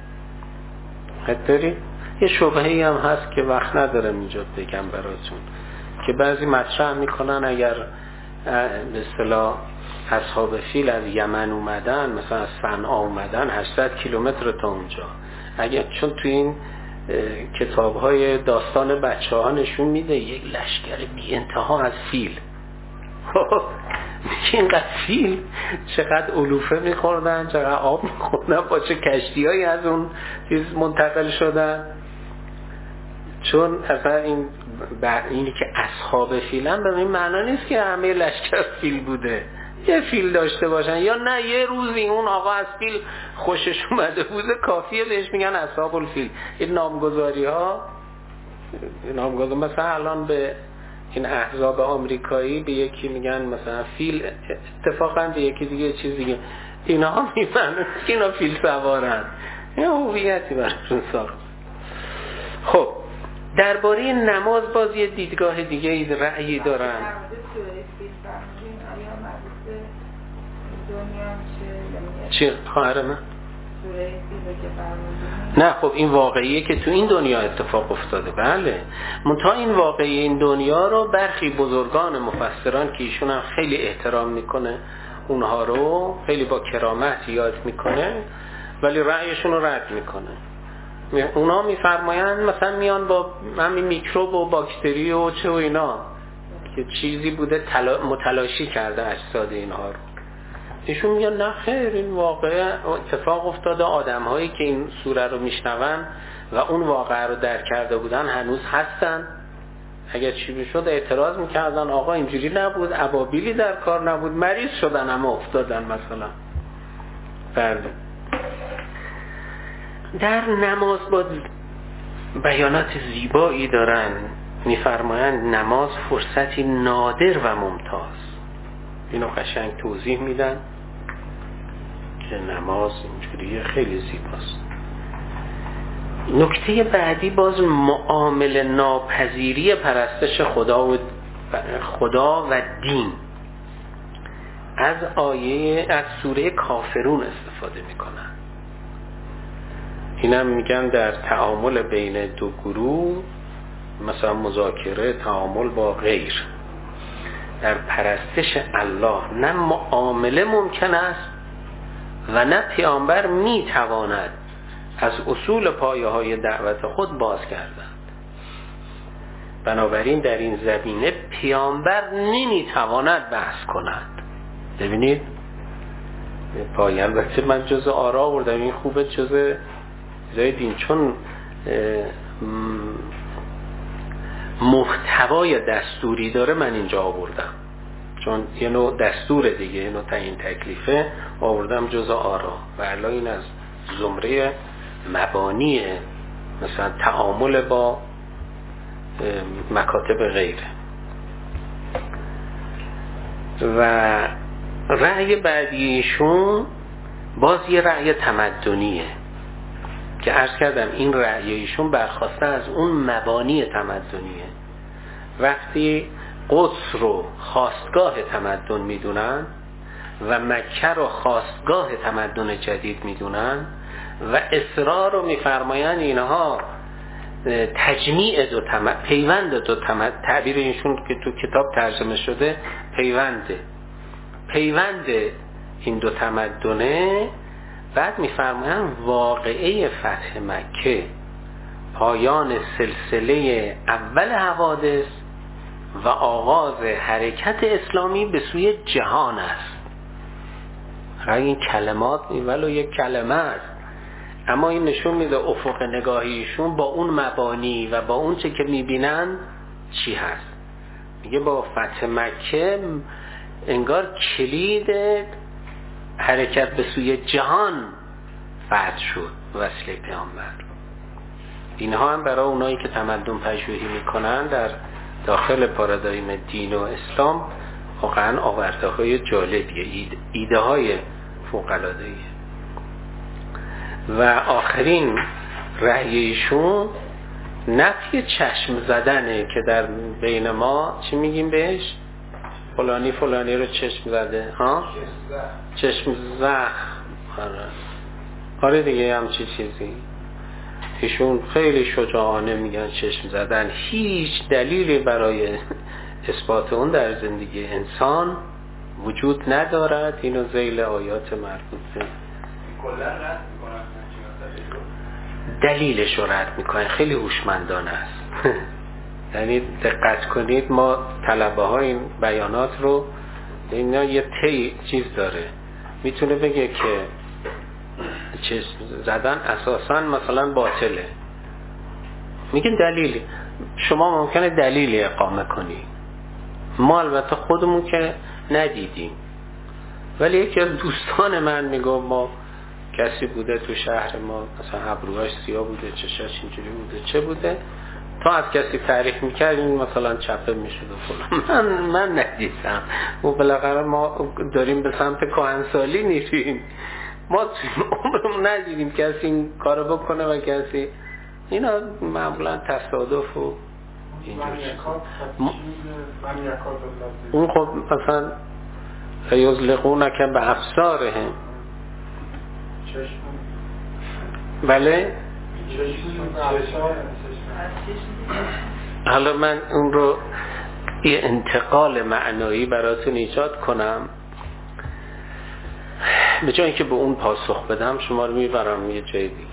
حتی یه شبهه‌ای هم هست که وقت ندارم اینجا بگم براتون، که بعضی مطرح میکنن اگر به اصطلاح اصحاب فیل از یمن اومدن، مثلا از صنعا اومدن 800 کیلومتر تا اونجا، اگر چون تو این کتاب‌های داستان بچه‌ها نشون میده یک لشکر بی انتها از فیل. میگه اینقدر فیل چقدر علوفه میخوردن، چقدر آب میخوردن، با چه کشتی‌هایی از اون چیز منتقل شدن. چون اصلا اینی که اصحاب فیلن به این معنا نیست که همه لشکر فیل بوده، یه فیل داشته باشن یا نه یه روزی اون آقا از فیل خوشش اومده بوده کافیه بهش میگن اصحاب الفیل. این نامگذاری ها مثلا الان به این احزاب آمریکایی به یکی میگن مثلا فیل، اتفاقا به یکی دیگه چیز دیگه، اینا میفهمن که اینا فیل سوارن، این هویتی براشون ساخت. خب درباره نماز باز یه دیدگاه دیگه رأیی دارن. چی خواهر من؟ نه خب این واقعیه که تو این دنیا اتفاق افتاده. بله، منتها این واقعی این دنیا رو برخی بزرگان مفسران که ایشون هم خیلی احترام میکنه اونها رو، خیلی با کرامت یاد میکنه، ولی رأیشون رو رد میکنه. اونا میفرمایند مثلا میان با همین میکروب و باکتری و چه و اینا که چیزی بوده متلاشی کرده اجساد اینها رو. ایشون میگن نه خیر، این واقعه اتفاق افتاده، آدم هایی که این سوره رو میشنون و اون واقعه رو درک کرده بودن هنوز هستن. اگر چی میشد اعتراض میکردن آقا اینجوری نبود، ابابیلی در کار نبود، مریض شدن اما افتادن مثلا. بله. در نماز با بیانات زیبایی دارن، میفرمایند نماز فرصتی نادر و ممتاز. اینو قشنگ توضیح میدن که نماز اینجوریه، خیلی زیباست. نکته بعدی باز معامله ناپذیری پرستش خدا و دین. از سوره کافرون استفاده میکنن. اینم میگن در تعامل بین دو گروه، مثلا مذاکره، تعامل با غیر، در پرستش الله نه معامله ممکن است و نه پیامبر میتواند از اصول پایه های دعوت خود باز گردد. بنابراین در این زمینه پیامبر نمیتواند بحث کند. ببینید پایه، البته من جزء آرا آوردم، این خوبه جزء دین، چون محتوای دستوری داره من اینجا آوردم، چون یه نوع دستور دیگه، یه نوع تعیین تکلیفه، آوردم جزء آرا و الان این از زمره مبانی مثلا تعامل با مکاتب غیره. و رأی بعدیشون باز یه رأی تمدنیه که عرض کردم این رأیشون برخواسته از اون مبانی تمدنیه. وقتی قدس رو خواستگاه تمدن میدونن و مکه رو خواستگاه تمدن جدید میدونن و اسرا رو میفرماین اینها تجمیع دو پیوند دو تعبیر اینشون که تو کتاب ترجمه شده پیوند این دو تمدنه. بعد میفرماین واقعه فتح مکه، پایان سلسله اول حوادث و آغاز حرکت اسلامی به سوی جهان است. این کلمات ولو یک کلمه است، اما این نشون میده افق نگاهیشون با اون مبانی و با اون چه که میبینن چی هست. میگه با فتح مکه انگار کلید حرکت به سوی جهان فتح شد وسیله پیامبر. اینها هم برای اونایی که تمدن پژوهی میکنن در داخل پارادایم دین و اسلام واقعا آورده های جالبیه، ایده های فوق العاده ایه. و آخرین رأی ایشون نفی چشم زدنه که در بین ما چی میگیم بهش؟ فلانی فلانی رو چشم زده، ها؟ چشم زخم. آره دیگه همچی چیزی. ایشون خیلی شجاعانه میگن چشم زدن هیچ دلیلی برای اثبات اون در زندگی انسان وجود ندارد. اینو ذیل آیات مربوطه دلیلش رو رد میکنه. خیلی هوشمندانه است. یعنی دقت کنید، ما طلبه ها این بیانات رو، اینا یه چیز داره، میتونه بگه که چشم زدن اساساً مثلا باطله، میگن دلیلی. شما ممکنه دلیلی اقامه کنی، ما البته خودمون که ندیدیم، ولی یکی از دوستان من میگه ما کسی بوده تو شهر ما مثلا ابروهاش سیاه بوده، چشاش اینجوری بوده، چه بوده، تا از کسی تعریف میکرد این مثلا چپه میشد و فلان. من ندیدم. و بالاخره ما داریم به سمت کهنسالی میریم، ما عمرمون ندیدیم کسی این کارو بکنه و کسی، اینا معمولا تصادف و اینجوری. اون خب مثلا یزلقونک به ابصارهم، بله. حالا من اون رو یه انتقال معنایی براتون ایجاد کنم، به جای اینکه به اون پاسخ بدم شما رو میبرم یه جای دیگه.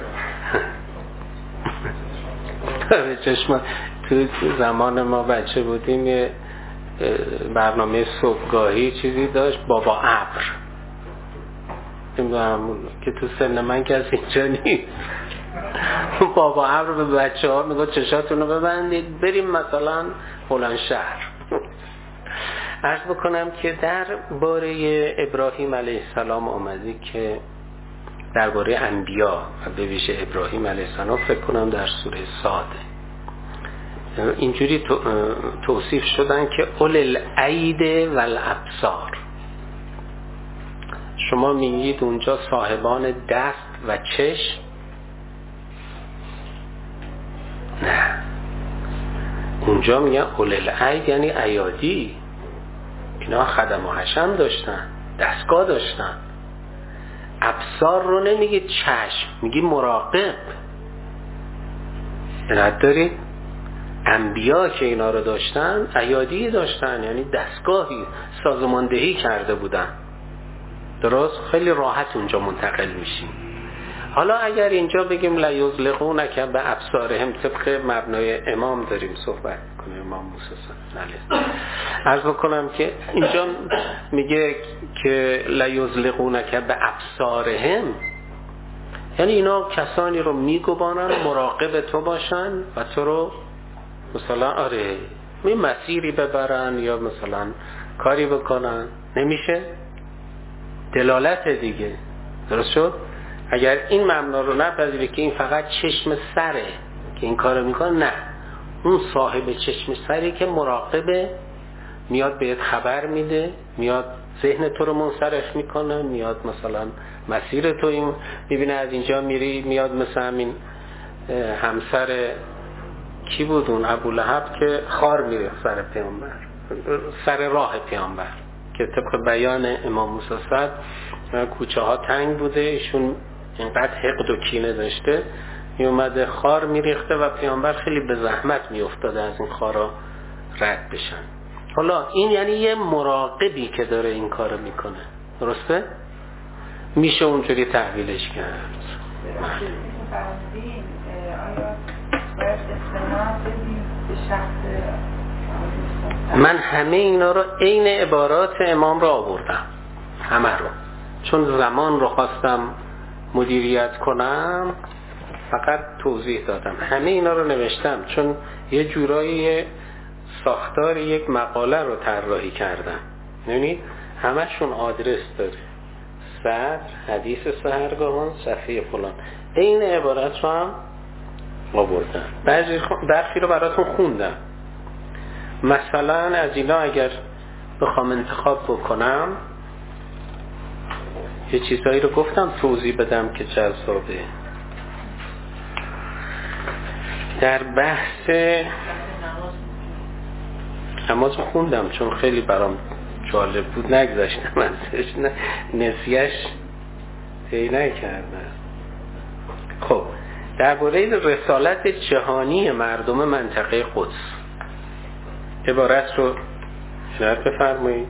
چشم تو زمان ما بچه بودیم یه برنامه صبحگاهی چیزی داشت، بابا ابر، که تو سن من کسی اینجا نیست. بابا ابر به بچه ها میگه چشاتون رو ببندید بریم مثلا فلان شهر. عرض بکنم که در باره ابراهیم علیه السلام آمده که درباره انبیا و به ویژه ابراهیم علیه السلام فکر کنم در سوره صاد اینجوری توصیف شدن که اول الایدی و الابصار. شما میگید اونجا صاحبان دست و چشم؟ نه، اونجا میگن اول الاید یعنی ایادی. اینا خدم و حشم داشتن، دستگاه داشتن. ابصار رو نمیگید چشم، میگی مراقب. نداری؟ انبیا که اینا رو داشتن ایادی داشتن، یعنی دستگاهی سازماندهی کرده بودن. درست؟ خیلی راحت اونجا منتقل میشیم. حالا اگر اینجا بگیم لا یزلقونک به ابصارهم، طبق مبنای امام داریم صحبت کنیم، امام موسی علیه. عرض بکنم که اینجا میگه که لا یزلقونک به ابصارهم، یعنی اینا کسانی رو میگبانن مراقب تو باشن و تو رو مثلا آره می مسیری ببرن یا مثلا کاری بکنن. نمیشه؟ دلالت دیگه. درست شد؟ اگر این مبنا رو نپذیری که این فقط چشم سره که این کارو میکنه، نه، اون صاحب چشم سری که مراقبه، میاد بهت خبر میده، میاد ذهن تو رو منصرف میکنه، میاد مثلا مسیر تو این میبینه از اینجا میری، میاد مثلا این همسر کی بود اون ابولهب که خار میره سر پیامبر، سر راه پیامبر، که طبق بیان امام موسی صد کوچه ها تنگ بوده، ایشون اینقدر حقد و کینه داشته، می اومده خار میریخته و پیامبر خیلی به زحمت میافتاده از این خارا رد بشن. حالا این یعنی یه مراقبی که داره این کارو میکنه. درسته؟ میشه اونجوری تحویلش کرد. آیا باید استناد بدیم به شخص من همه اینا رو عین عبارات امام رو آوردم، همه رو، چون زمان رو خواستم مدیریت کنم فقط توضیح دادم. همه اینا رو نوشتم چون یه جورایی ساختار یک مقاله رو طراحی کردم. یعنی همشون آدرس داره، صدر، حدیث سحرگاهان، صفحه فلان، این عبارت رو هم آوردم. برخی رو براتون خوندم. مثلا از اینا اگر بخوام انتخاب بکنم، یه چیزایی رو گفتم توضیح بدم که جذابه. در بحث نماز خوندم چون خیلی برام جالب بود، نگذاشتم ازش، نسیهش طی نکردم. خب درباره رسالت جهانی مردم منطقه قدس عبارت رو اشاره بفرمایید.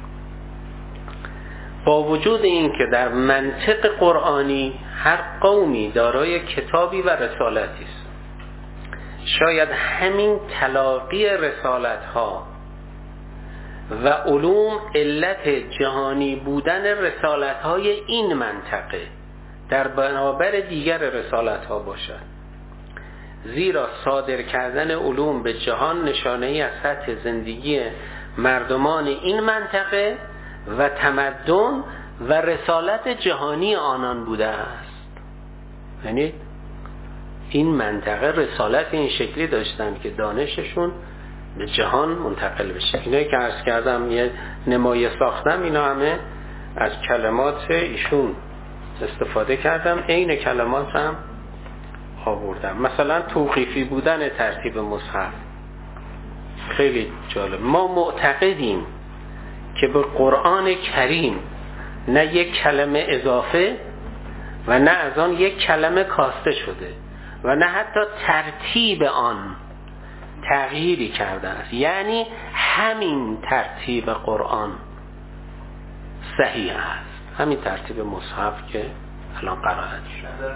با وجود این که در منطق قرآنی هر قومی دارای کتابی و رسالتی است، شاید همین تلاقی رسالت‌ها و علوم علت جهانی بودن رسالت‌های این منطقه در برابر دیگر رسالت‌ها باشد، زیرا صادر کردن علوم به جهان نشانه‌ای از سطح زندگی مردمان این منطقه و تمدن و رسالت جهانی آنان بوده است. یعنی این منطقه رسالت این شکلی داشتن که دانششون به جهان منتقل بشه. اینایی که عرض کردم یه نمایه ساختم، اینا همه از کلمات ایشون استفاده کردم، عین کلمات هم آوردم. مثلا توقیفی بودن ترتیب مصحف خیلی جالب. ما معتقدیم که به قرآن کریم نه یک کلمه اضافه و نه از آن یک کلمه کاسته شده و نه حتی ترتیب آن تغییری کرده است. یعنی همین ترتیب قرآن صحیح است، همین ترتیب مصحف که الان قرائت شد.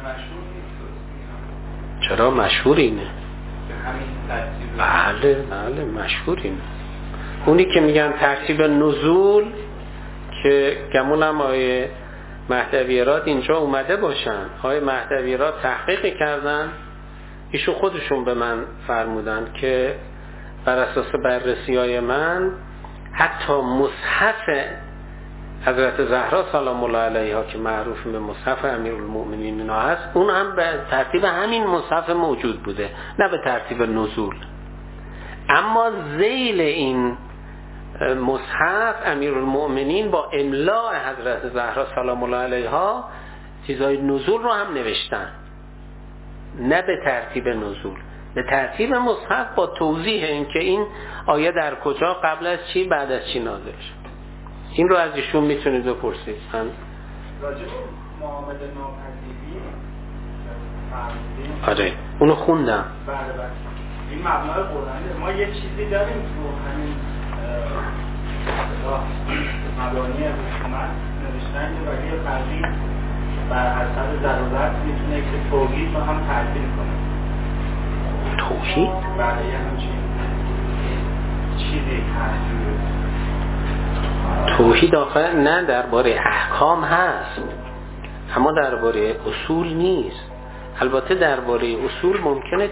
چرا مشهور اینه؟ بله مشهور اینه. اونی که میگن ترتیب نزول که گمونم آیه مهدویرات اینجا اومده باشن، آیه مهدویرات تحقیق کردن، ایشون خودشون به من فرمودن که بر اساس بررسی های من حتی مصحف حضرت زهرا سلام الله علیها که معروف به مصحف امیرالمؤمنین اینا هست، اون هم به ترتیب همین مصحف موجود بوده، نه به ترتیب نزول. اما ذیل این مصحف امیرالمؤمنین با املاء حضرت زهرا سلام الله علیها چیزای نزول رو هم نوشتن، نه به ترتیب نزول، به ترتیب مصحف با توضیح این که این آیه در کجا، قبل از چی، بعد از چی نازل شد. این رو از ایشون میتونید بپرسید. راجع به معامله ناپذیری آره اونو خوندم. بله این مبنای قرآنی ما یه چیزی داریم تو همین مبانی حکومت نوشتن که ولی فرقی بر حسب ضرورت میتونه که توحید رو هم تعطیل کنه. توحید؟ بله یه همچین چیزی هست. توحید آخر نه درباره احکام هست اما درباره اصول نیست. البته درباره اصول ممکنه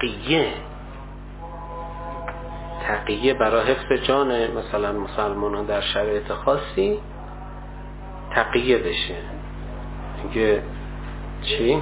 تقیه برای حفظ جان مثلا مسلمانان در شرایط خاصی تقیه بشه. میگه چی؟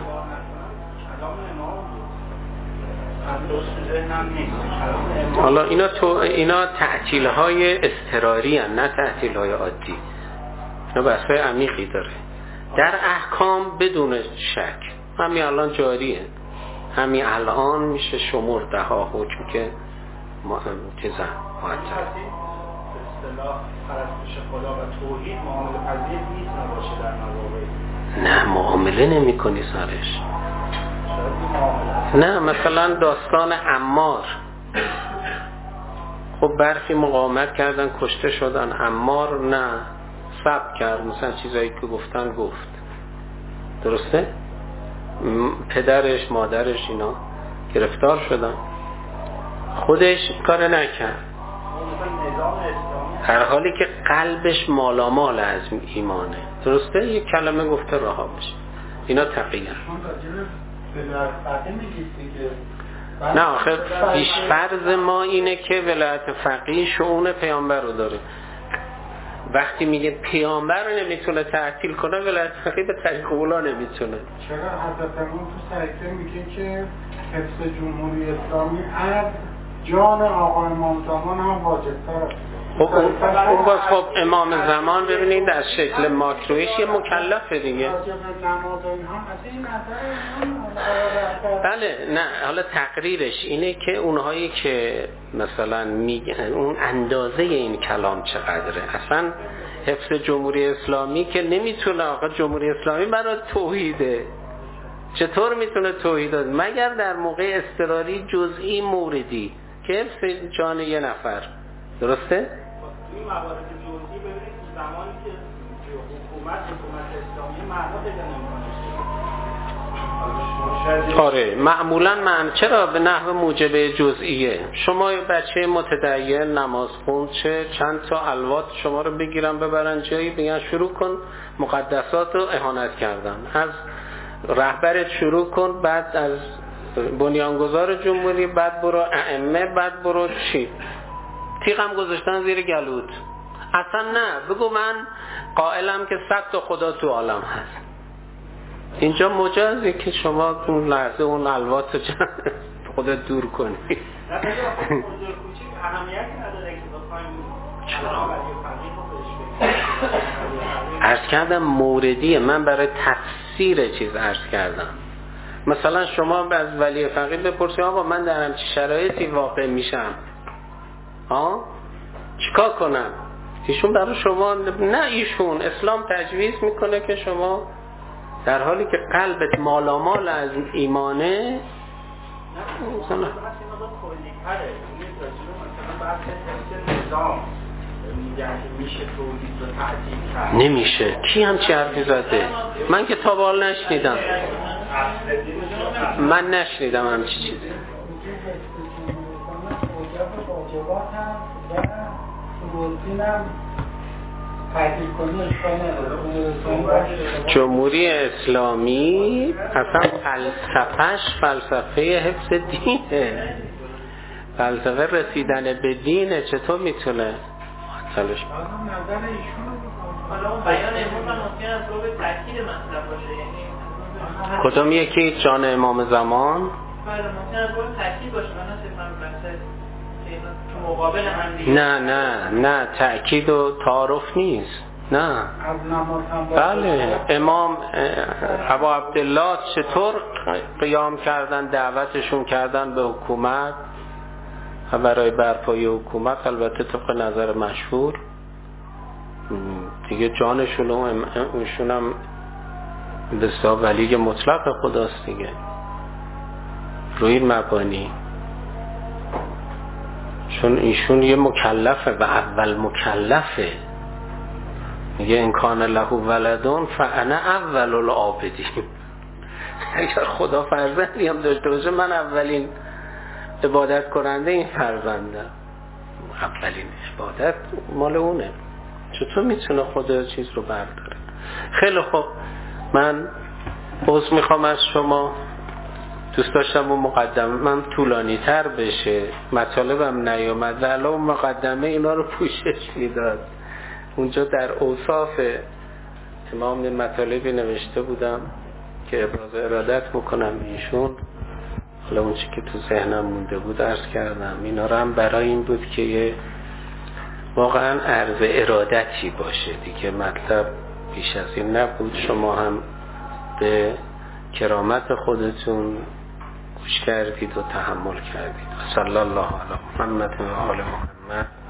حالا اینا تعطیل‌های اضطراری هستند، نه تعطیل‌های عادی. اینا بحث‌های عمیقی داره. در احکام بدون شک همین الان جاریه، همین الان میشه شمرد ده‌ها حکم که چیزا معطل. اصطلاح پرستش خدا و توحید معامله پذیر نیست نباشه در مواقع. نه معامله نمی‌کنی سرش. نه مثلا داستان عمار، خب برخی مقاومت کردن کشته شدن، عمار نه صبر کرد، مثلا چیزایی که گفتن گفت، درسته؟ پدرش مادرش اینا گرفتار شدن، خودش کار نکرد، نظام اسلامی هر حالی که قلبش مالامال از ایمانه. درسته؟ یک کلمه گفته رها بشه. اینا تقیه. نه آخه پیشفرض ما اینه که ولایت فقیه شؤون پیامبر رو داره. وقتی میگه پیامبر رو نمیتونه تعطیل کنه، ولایت فقیه به طریق اولا نمیتونه. چرا حضرت امام تو سریعه میگه که حفظ جمهوری اسلامی از جان آقا امام زمان هم واجب‌تره. اون باز خب امام زمان ببینید در شکل ماکرویش یه مکلفه دیگه. بله نه حالا تقریرش اینه که اونهایی که مثلا میگن اون اندازه این کلام چقدره. اصلا حفظ جمهوری اسلامی که نمیتونه، آقا جمهوری اسلامی برای توحیده، چطور میتونه توحید مگر در موقع اضطراری جزئی موردی که حفظ جان یه نفر. درسته؟ این موارد جزئی ببینید زمانی که حکومت اسلامی معنا پیدا نمی‌کنه. آره معمولاً چرا به نحو موجب جزئیه. شما بچه متدین نماز خوند چه چند تا الوات شما رو بگیرن ببرن جایی بگن شروع کن مقدسات رو اهانت کردن، از رهبرت شروع کن، بعد از بنیانگذار جمهوری، بعد برو ائمه، بعد برو چی تیغم گذاشتن زیر گلوت. اصلا نه بگو من قائلم که 100 تا خدا تو عالم هست. اینجا مجازی که شما اون لحظه اون الوات رو خودت دور کنی. نه بگه کوچیک اهمیتی نداره که بخوایم عرض کردم موردیه. من برای تفسیر چیز عرض کردم. مثلا شما از ولی فقیه بپرسید آقا من در همچین شرایطی واقع میشم چیکار کنم؟ ایشون برای شما نه، ایشون اسلام تجویز میکنه که شما در حالی که قلبت مالامال از ایمانه نمیشه. کی همچی حرفی زده؟ من که تا بال نشنیدم. من نشنیدم همچی چیزی. جمهوری اسلامی اصلا فلسفهش فلسفه حفظ دینه، فلسفه رسیدن به دینه. چطور میتونه معطلش کنه؟ حالا اون بیان امام ممکن است رو به تاکید مطلب باشه، یعنی کدوم یکی؟ جان امام زمان؟ بله ممکن است رو تاکید باشه. من نمی‌فهمم بحث تو مقابل هم دیگه. نه تأکید و تعارف نیست. نه بله امام ابا عبدالله چطور قیام کردن، دعوتشون کردن به حکومت برای برپایی حکومت، البته طبق نظر مشهور دیگه جانشون و اونشون هم بسیار ولی مطلق خداست دیگه. روی مبانی چون ایشون یه مکلفه و اول مکلفه. میگه این کان له ولدون فانا اول العابدین. اگر خدا فرزندی هم داشته باشه من اولین عبادت کننده این فرزنده. اولین عبادت مال اونه. چطور میتونه خدا چیز رو برداره؟ خیلی خوب، من عذر میخوام از شما. دوست داشتم اون مقدمه من طولانی تر بشه، مطالبم نیامد ولی اون مقدمه اینا رو پوشش میداد. اونجا در اوصاف تمام مطالبی نوشته بودم که ابراز ارادت بکنم ایشون. حالا اون چی که تو ذهنم مونده بود عرض کردم. اینا رو هم برای این بود که یه واقعا عرض ارادتی باشه دیگه، مطلب بیش از این نبود. شما هم به کرامت خودتون گوش کردید و تحمل کردید. صلی الله علی محمد و آل محمد.